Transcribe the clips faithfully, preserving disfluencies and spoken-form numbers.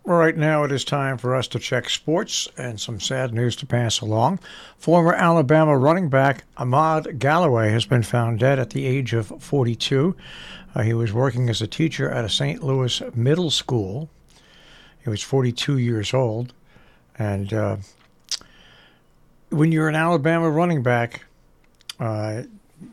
Right now, it is time for us to check sports and some sad news to pass along. Former Alabama running back Ahmad Galloway has been found dead at the age of forty-two. Uh, he was working as a teacher at a Saint Louis middle school. He was forty-two years old. And uh, when you're an Alabama running back, uh,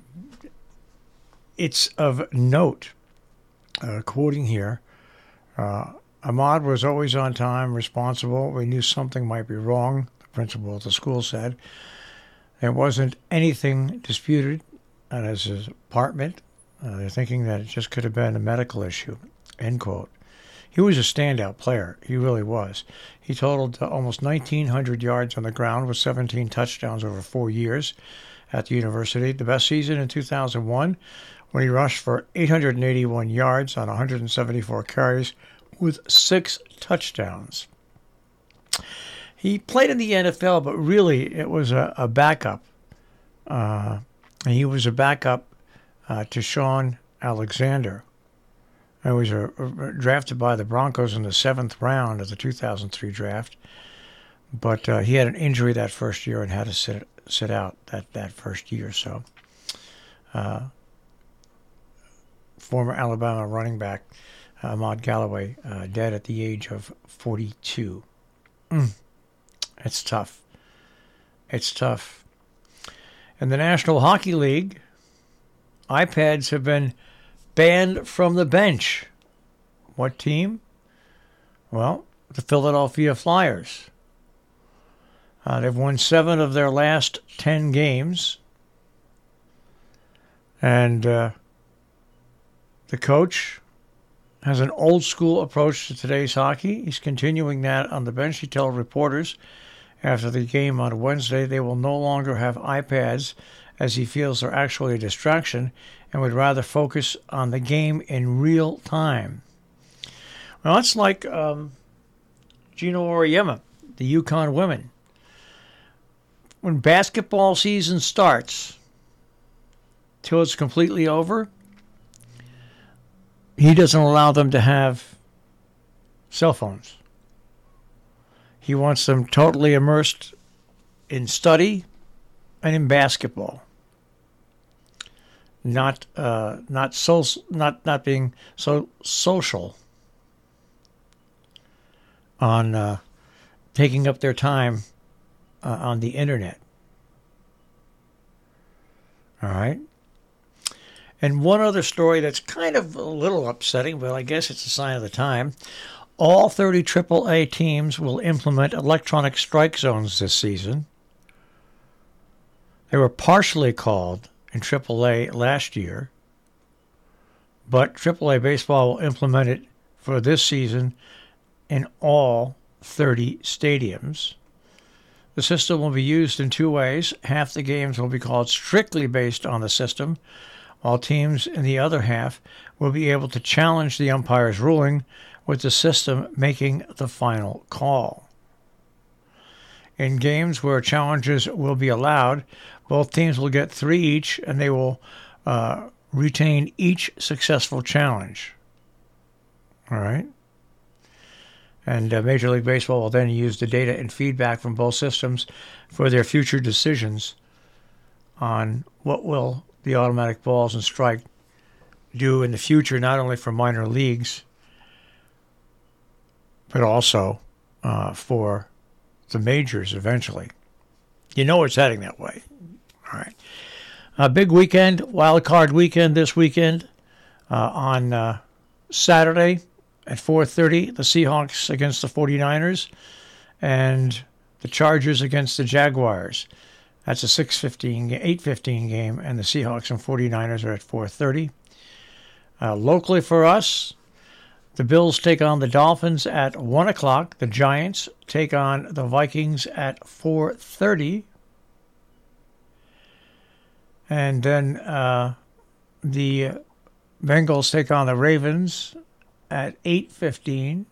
it's of note, uh, quoting here, uh, Ahmad was always on time, responsible. We knew something might be wrong, the principal at the school said. There wasn't anything disputed at his apartment. Uh, they're thinking that it just could have been a medical issue, end quote. He was a standout player. He really was. He totaled uh, almost nineteen hundred yards on the ground with seventeen touchdowns over four years at the university. The best season in two thousand one when he rushed for eight hundred eighty-one yards on one hundred seventy-four carries with six touchdowns. He played in the N F L, but really it was a, a backup. Uh, he was a backup uh, to Sean Alexander. He was a, a, drafted by the Broncos in the seventh round of the two thousand three draft, but uh, he had an injury that first year and had to sit sit out that, that first year. So, uh, former Alabama running back Ahmad Galloway, uh, dead at the age of forty-two. Mm. It's tough. It's tough. In the National Hockey League, iPads have been banned from the bench. What team? Well, the Philadelphia Flyers. Uh, they've won seven of their last ten games. And uh, the coach has an old-school approach to today's hockey. He's continuing that on the bench. He told reporters after the game on Wednesday they will no longer have iPads as he feels they're actually a distraction and would rather focus on the game in real time. Well, that's like um, Gino Auriemma, the Yukon women. When basketball season starts till it's completely over, he doesn't allow them to have cell phones. He wants them totally immersed in study and in basketball. Not, uh, not so, not not being so social on uh, taking up their time uh, on the internet. All right. And one other story that's kind of a little upsetting, but I guess it's a sign of the time. All thirty triple A teams will implement electronic strike zones this season. They were partially called in triple A last year, but triple A baseball will implement it for this season in all thirty stadiums. The system will be used in two ways. Half the games will be called strictly based on the system, while teams in the other half will be able to challenge the umpire's ruling with the system making the final call. In games where challenges will be allowed, both teams will get three each, and they will uh, retain each successful challenge. All right? And uh, Major League Baseball will then use the data and feedback from both systems for their future decisions on what will the automatic balls and strike do in the future, not only for minor leagues, but also uh, for the majors eventually. You know it's heading that way. All right. A big weekend, wild card weekend this weekend. Uh, on uh, Saturday at four thirty, the Seahawks against the forty-niners and the Chargers against the Jaguars. That's a six fifteen, eight fifteen game, and the Seahawks and forty-niners are at four thirty. Uh, locally for us, the Bills take on the Dolphins at one o'clock. The Giants take on the Vikings at four thirty. And then uh, the Bengals take on the Ravens at eight fifteen.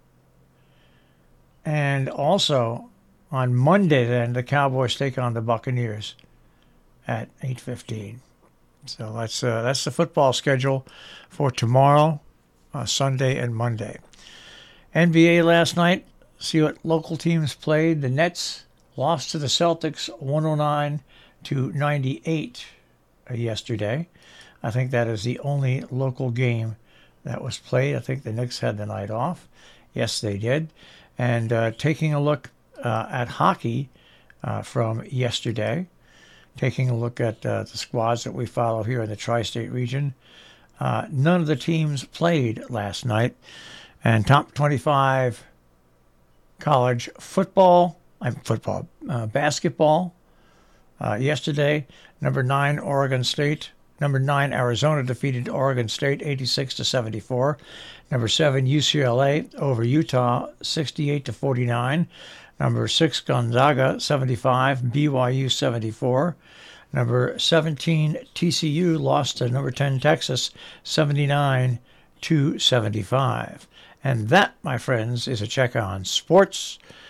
And also on Monday, then, the Cowboys take on the Buccaneers at eight fifteen. So that's uh, that's the football schedule for tomorrow, uh, Sunday, and Monday. N B A last night, see what local teams played. The Nets lost to the Celtics one oh nine to ninety-eight yesterday. I think that is the only local game that was played. I think the Knicks had the night off. Yes, they did. And uh, taking a look uh, at hockey uh, from yesterday, taking a look at uh, the squads that we follow here in the tri-state region, uh, none of the teams played last night. And top twenty-five college football, I'm football, uh, basketball uh, yesterday. Number nine, Oregon State. Number nine, Arizona defeated Oregon State eighty-six to seventy-four. Number seven, U C L A over Utah sixty-eight to forty-nine. Number six, Gonzaga seventy-five, B Y U seventy-four. Number seventeen, T C U lost to number ten, Texas seventy-nine to seventy-five. And that, my friends, is a check on sports.